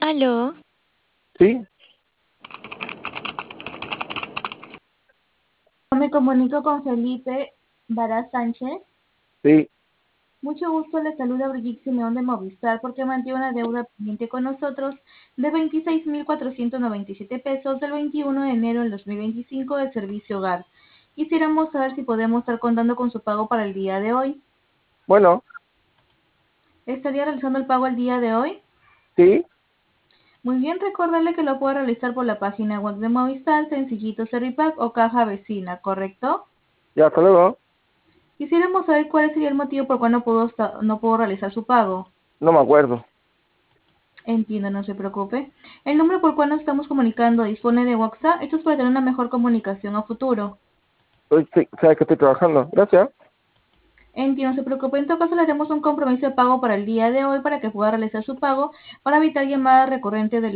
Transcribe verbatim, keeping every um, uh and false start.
Aló, Sí, Me comunico con Felipe Varas Sánchez. sí, Mucho gusto, le saluda Brigitte Simeón de Movistar porque mantiene una deuda pendiente con nosotros de veintiséis mil cuatrocientos noventa y siete pesos del veintiuno de enero del dos mil veinticinco del servicio hogar. Quisiéramos saber si podemos estar contando con su pago para el día de hoy. bueno, ¿Estaría realizando el pago el día de hoy? sí, Muy bien, recordarle que lo puede realizar por la página web de Movistar, Sencillito Servipack o Caja Vecina, ¿correcto? ya, hasta luego. Quisiéramos saber cuál sería el motivo por cual no pudo, esta- no pudo realizar su pago. No me acuerdo. Entiendo, no se preocupe. El número por cual nos estamos comunicando dispone de WhatsApp. Esto es para tener una mejor comunicación a futuro. Hoy sí, sabes que estoy trabajando. Gracias. Entiendo, no se preocupe. En todo caso, le haremos un compromiso de pago para el día de hoy para que pueda realizar su pago para evitar llamadas recurrentes del